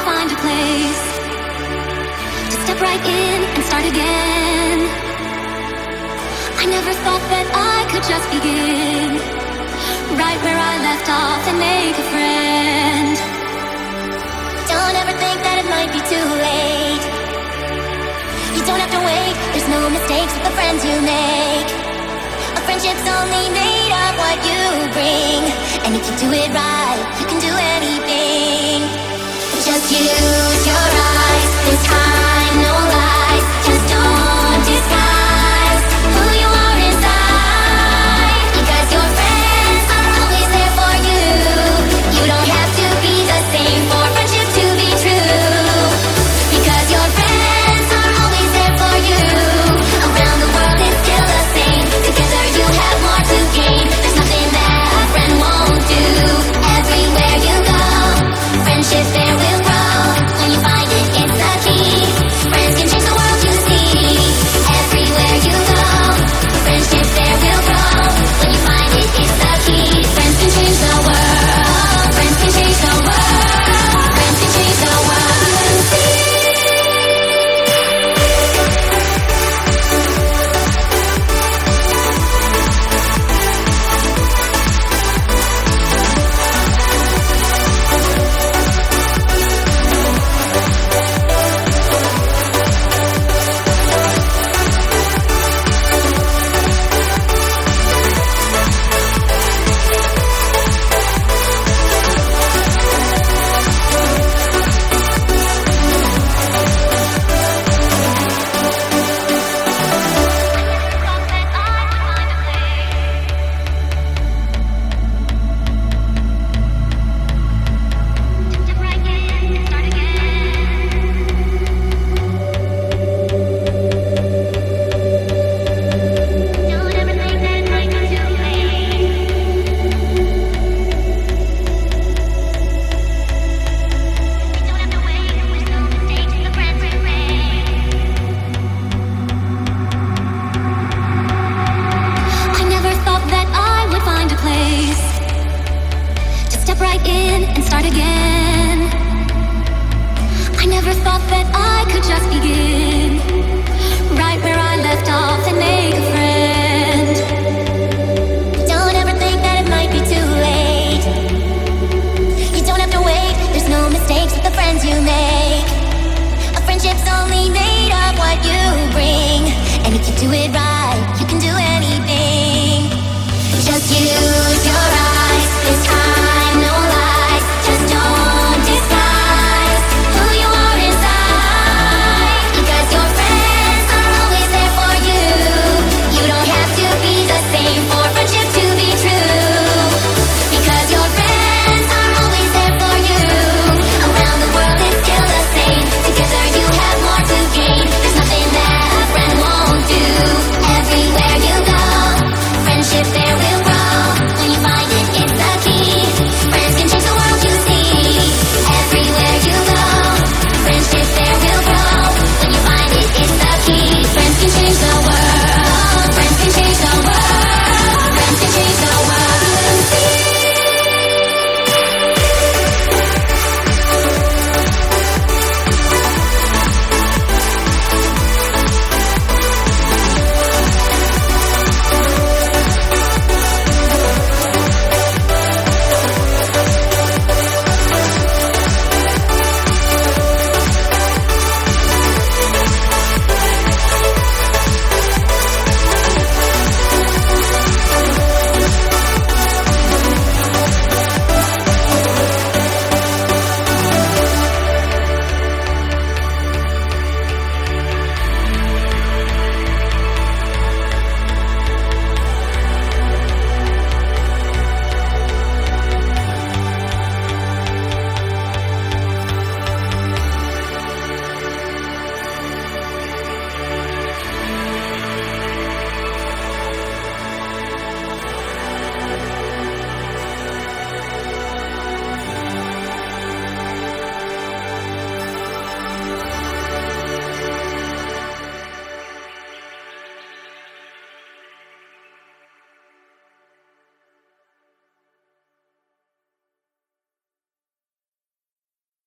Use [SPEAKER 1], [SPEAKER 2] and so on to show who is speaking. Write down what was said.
[SPEAKER 1] find a place to step right in and start again. I never thought that I could just begin right where I left off and make a friend. Don't ever think that it might be too late. You don't have to wait, there's no mistakes with the friends you make. A friendship's only made of what you bring, and if you do it right, you can do anything. Just use your eyes, this time, no lies. Just don't disguise who you are inside, because your friends are always there for you. You don't have to be the same for friendship to be true, because your friends are always there for you. Around the world it's still the same. Together you have more to gain. There's nothing that a friend won't do. Everywhere you go, friendship there will grow. When you find it, it's the key. Friends can change the world, you see. Everywhere you go, friendship there will grow. When you find it, it's the key. Friends can change the world. Friends can change the world. Friends can change the world. Do it right, you can do anything. Just you.